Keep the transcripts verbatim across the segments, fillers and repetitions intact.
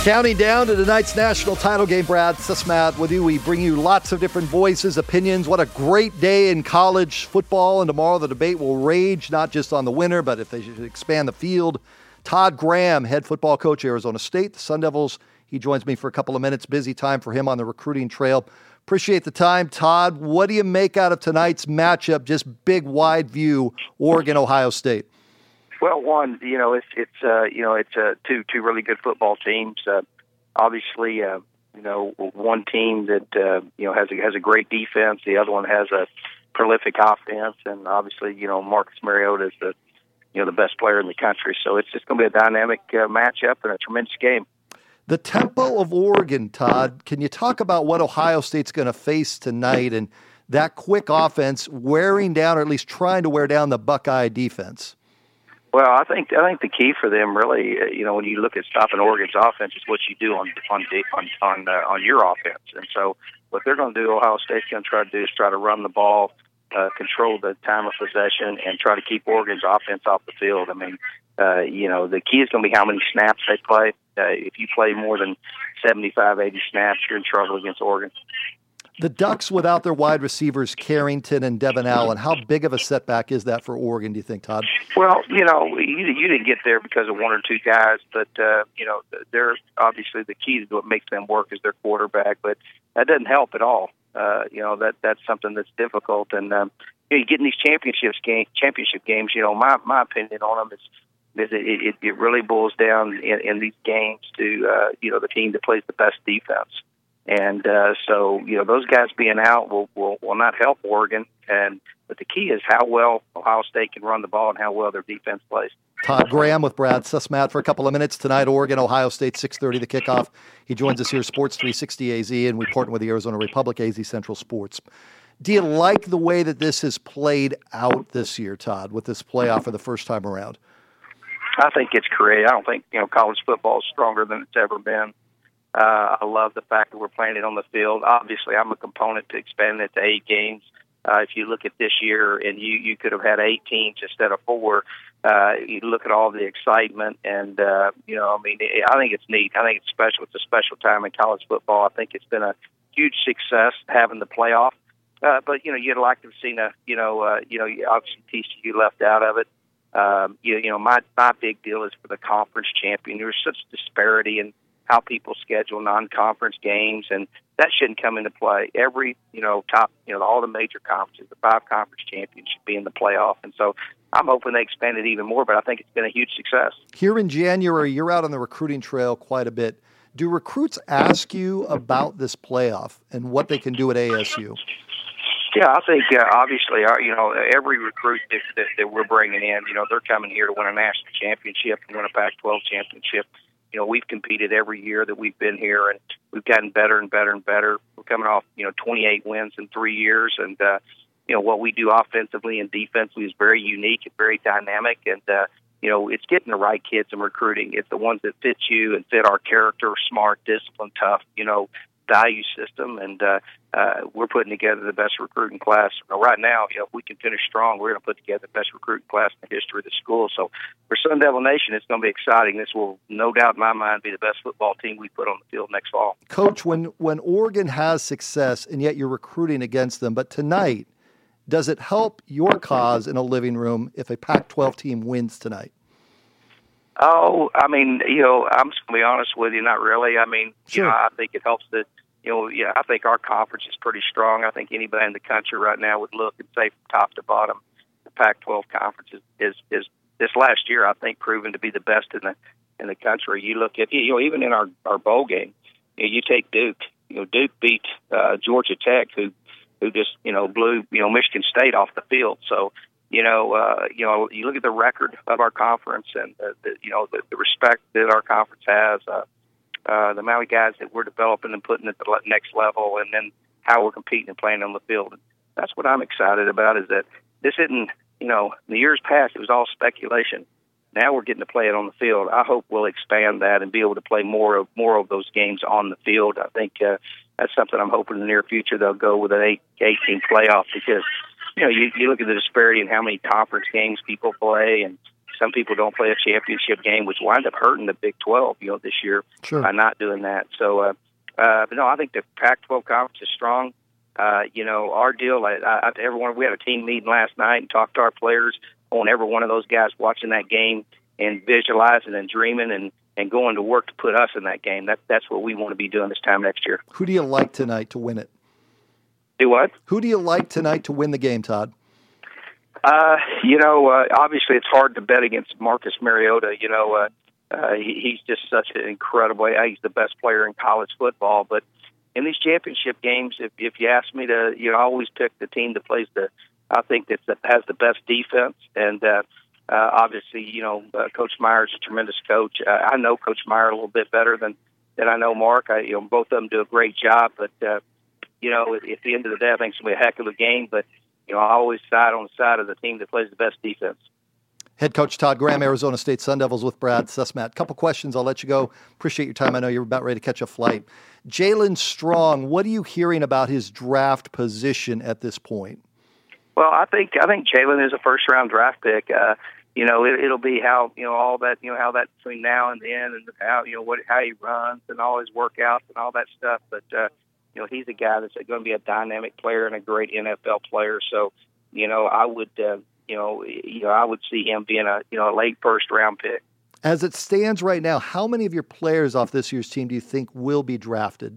Counting down to tonight's national title game, Brad Sismat with you. We bring you lots of different voices, opinions. What a great day in college football. And tomorrow the debate will rage, not just on the winner, but if they should expand the field. Todd Graham, head football coach, Arizona State, the Sun Devils. He joins me for a couple of minutes. Busy time for him on the recruiting trail. Appreciate the time, Todd. What do you make out of tonight's matchup? Just big, wide view, Oregon, Ohio State. Well, one, you know, it's it's uh, you know it's uh, two two really good football teams. Uh, obviously, uh, you know, one team that uh, you know has a, has a great defense. The other one has a prolific offense, and obviously, you know, Marcus Mariota is the you know the best player in the country. So it's just going to be a dynamic uh, matchup and a tremendous game. The tempo of Oregon, Todd. Can you talk about what Ohio State's going to face tonight and that quick offense wearing down, or at least trying to wear down, the Buckeye defense? Well, I think I think the key for them really, uh, you know, when you look at stopping Oregon's offense, is what you do on on on on, uh, on your offense. And so, what they're going to do, Ohio State's going to try to do is try to run the ball, uh, control the time of possession, and try to keep Oregon's offense off the field. I mean, uh, you know, the key is going to be how many snaps they play. Uh, if you play more than seventy-five, eighty snaps, you're in trouble against Oregon. The Ducks without their wide receivers, Carrington and Devin Allen, how big of a setback is that for Oregon, do you think, Todd? Well, you know, you, you didn't get there because of one or two guys, but, uh, you know, they're obviously the key to what makes them work is their quarterback, but that doesn't help at all. Uh, you know, that that's something that's difficult. And, um, you know, you get in these championships game, championship games, you know, my, my opinion on them is, is it, it, it really boils down in, in these games to, uh, you know, the team that plays the best defense. And uh, so, you know, those guys being out will, will will not help Oregon. And but the key is how well Ohio State can run the ball and how well their defense plays. Todd Graham with Brad Sismat for a couple of minutes tonight. Oregon, Ohio State, six thirty the kickoff. He joins us here, Sports three sixty A Z, and we partner with the Arizona Republic, A Z Central Sports. Do you like the way that this has played out this year, Todd, with this playoff for the first time around? I think it's great. I don't think, you know, college football is stronger than it's ever been. Uh, I love the fact that we're playing it on the field. Obviously, I'm a component to expanding it to eight games. Uh, if you look at this year, and you, you could have had eight teams instead of four, uh, you look at all the excitement, and, uh, you know, I mean, I think it's neat. I think it's special. It's a special time in college football. I think it's been a huge success having the playoff. Uh, but, you know, you'd like to have seen a, you know, uh, you know, obviously T C U left out of it. Um, you, you know, my, my big deal is for the conference champion. There's such disparity in how people schedule non-conference games, and that shouldn't come into play. Every, you know, top, you know, all the major conferences, the five conference champions should be in the playoff. And so I'm hoping they expand it even more, but I think it's been a huge success. Here in January, you're out on the recruiting trail quite a bit. Do recruits ask you about this playoff and what they can do at A S U? Yeah, I think uh, obviously, our, you know, every recruit that, that, that we're bringing in, you know, they're coming here to win a national championship and win a Pac twelve championship. You know, we've competed every year that we've been here, and we've gotten better and better and better. We're coming off, you know, twenty-eight wins in three years, and uh, you know what we do offensively and defensively is very unique and very dynamic. And uh, you know, it's getting the right kids and recruiting. It's the ones that fit you and fit our character, smart, disciplined, tough, you know, value system. And uh, uh, we're putting together the best recruiting class. You know, right now, you know, if we can finish strong, we're going to put together the best recruiting class in the history of the school. So for Sun Devil Nation, it's going to be exciting. This will, no doubt in my mind, be the best football team we put on the field next fall. Coach, when, when Oregon has success and yet you're recruiting against them, but tonight, does it help your cause in a living room if a Pac twelve team wins tonight? Oh, I mean, you know, I'm just going to be honest with you, not really. I mean, sure. you know, I think it helps that, you know, yeah, I think our conference is pretty strong. I think anybody in the country right now would look and say from top to bottom, the Pac twelve conference is, is, is this last year, I think, proven to be the best in the in the country. You look at, you know, even in our, our bowl game, you know, you take Duke. You know, Duke beat uh, Georgia Tech, who who just, you know, blew, you know, Michigan State off the field. So, you know, uh, you know, you look at the record of our conference and, the, the, you know, the, the respect that our conference has, uh, uh, the amount of guys that we're developing and putting at the next level, and then how we're competing and playing on the field. That's what I'm excited about, is that this isn't, you know, in the years past, it was all speculation. Now we're getting to play it on the field. I hope we'll expand that and be able to play more of more of those games on the field. I think uh, that's something I'm hoping in the near future they'll go with an eight, eight-team playoff, because, you know, you, you look at the disparity in how many conference games people play, and, some people don't play a championship game, which wind up hurting the Big twelve, you know, this year sure. by not doing that. So, uh, uh, but no, I think the Pac twelve conference is strong. Uh, you know, our deal, I, I, everyone, we had a team meeting last night and talked to our players. I want every one of those guys watching that game and visualizing and dreaming and, and going to work to put us in that game. That, that's what we want to be doing this time next year. Who do you like tonight to win it? Do what? Who do you like tonight to win the game, Todd? Uh, you know, uh, obviously it's hard to bet against Marcus Mariota. You know, uh, uh, he, he's just such an incredible, he's the best player in college football. But in these championship games, if, if you ask me to, you know, I always pick the team that plays the, I think that has the best defense. And uh, uh, obviously, you know, uh, Coach Meyer's a tremendous coach. Uh, I know Coach Meyer a little bit better than, than I know Mark. I, you know, both of them do a great job. But, uh, you know, at, at the end of the day, I think it's going to be a heck of a game. But, you know, I always side on the side of the team that plays the best defense. Head coach Todd Graham, Arizona State Sun Devils with Brad Sussman. Couple questions. I'll let you go. Appreciate your time. I know you're about ready to catch a flight. Jaelen Strong, what are you hearing about his draft position at this point? Well, I think I think Jaelen is a first round draft pick. Uh, you know, it, it'll be how you know all that you know how that between now and then, and how you know what how he runs and all his workouts and all that stuff. But uh, you know, he's a guy that's going to be a dynamic player and a great N F L player. So, you know, I would. Uh, You know, you know, I would see him being a you know a late first round pick. As it stands right now, how many of your players off this year's team do you think will be drafted?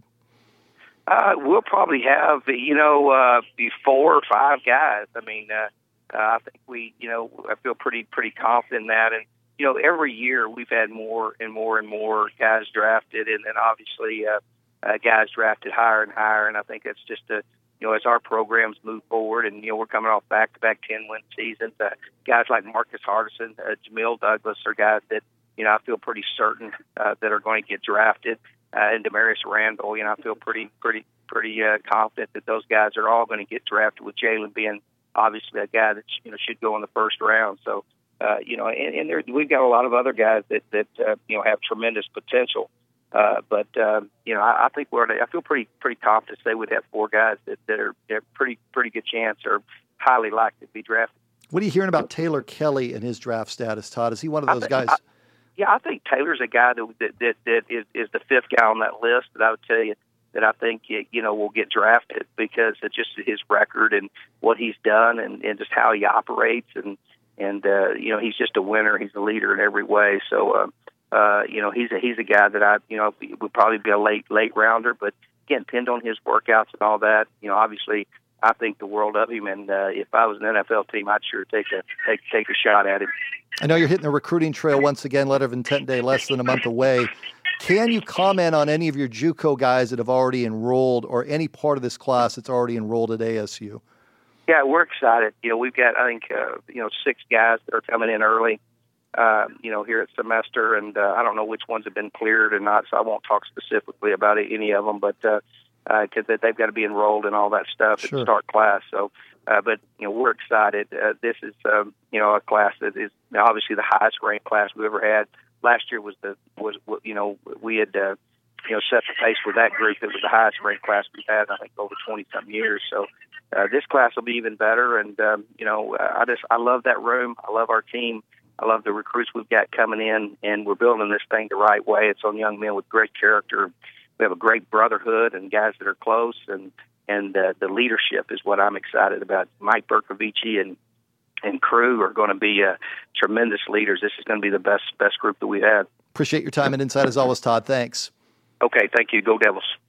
Uh, we'll probably have you know uh, be four or five guys. I mean, uh, uh, I think we you know I feel pretty pretty confident in that. And you know, every year we've had more and more and more guys drafted, and then obviously uh, uh, guys drafted higher and higher. And I think that's just a You know, as our programs move forward, and you know, we're coming off back-to-back ten-win seasons. Uh, guys like Marcus Hardison, uh, Jamil Douglas are guys that you know I feel pretty certain uh, that are going to get drafted. Uh, and Demarius Randall, you know, I feel pretty, pretty, pretty uh, confident that those guys are all going to get drafted. With Jaelen being obviously a guy that you know should go in the first round. So, uh, you know, and, and there, we've got a lot of other guys that that uh, you know have tremendous potential. Uh, but um, you know, I, I think we're. I feel pretty pretty confident to say we'd have four guys that, that are they're pretty pretty good chance or highly likely to be drafted. What are you hearing about Taylor Kelly and his draft status, Todd? Is he one of those I guys? think, I, yeah, I think Taylor's a guy that that, that, that is, is the fifth guy on that list that I would tell you that I think you know will get drafted because of just his record and what he's done and, and just how he operates and and uh, you know he's just a winner. He's a leader in every way. So. Um, Uh, you know, he's a, he's a guy that I, you know, would probably be a late, late rounder, but again, depend on his workouts and all that. You know, obviously I think the world of him. And, uh, if I was an N F L team, I'd sure take a, take, take a shot at him. I know you're hitting the recruiting trail once again, letter of intent day, less than a month away. Can you comment on any of your JUCO guys that have already enrolled or any part of this class that's already enrolled at A S U? Yeah, we're excited. You know, we've got, I think, uh, you know, six guys that are coming in early. Uh, you know, here at semester, and uh, I don't know which ones have been cleared or not, so I won't talk specifically about it, any of them, but because uh, uh, they've got to be enrolled and all that stuff sure. and start class. So, uh, but you know, we're excited. Uh, this is, um, you know, a class that is obviously the highest ranked class we ever had. Last year was the was you know we had uh, you know set the pace with that group. It was the highest ranked class we've had, I think, over twenty something years. So. Uh, this class will be even better, and um, you know, I just I love that room. I love our team. I love the recruits we've got coming in, and we're building this thing the right way. It's on young men with great character. We have a great brotherhood and guys that are close, and and uh, the leadership is what I'm excited about. Mike Bercovici and and crew are going to be uh, tremendous leaders. This is going to be the best best group that we've had. Appreciate your time and insight as always, Todd. Thanks. Okay, thank you. Go Devils.